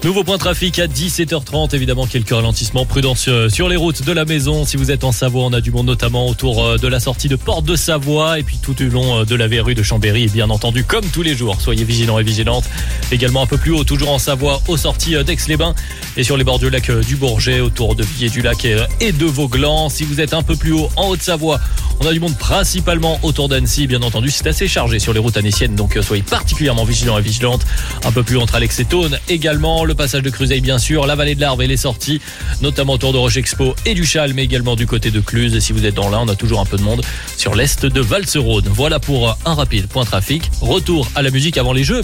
Nouveau point trafic à 17h30. Évidemment, quelques ralentissements. Prudence sur les routes de la maison. Si vous êtes en Savoie, on a du monde notamment autour de la sortie de Porte de Savoie et puis tout au long de la verrue de Chambéry. Et bien entendu, comme tous les jours, soyez vigilants et vigilantes. Également un peu plus haut, toujours en Savoie, aux sorties d'Aix-les-Bains et sur les bords du lac du Bourget, autour de Vier-du-Lac et de Vauglan. Si vous êtes un peu plus haut en Haute-Savoie, on a du monde principalement autour d'Annecy. Bien entendu, c'est assez chargé sur les routes annéciennes, donc soyez particulièrement vigilants et vigilantes. Un peu plus entre Alex et Thônes également. Le passage de Cruzeil, bien sûr. La vallée de l'Arve et les sorties, notamment autour de Roche-Expo et du Châle, mais également du côté de Cluse. Et si vous êtes dans l'Ain, on a toujours un peu de monde sur l'est de Valseraude. Voilà pour un rapide point trafic. Retour à la musique avant les Jeux.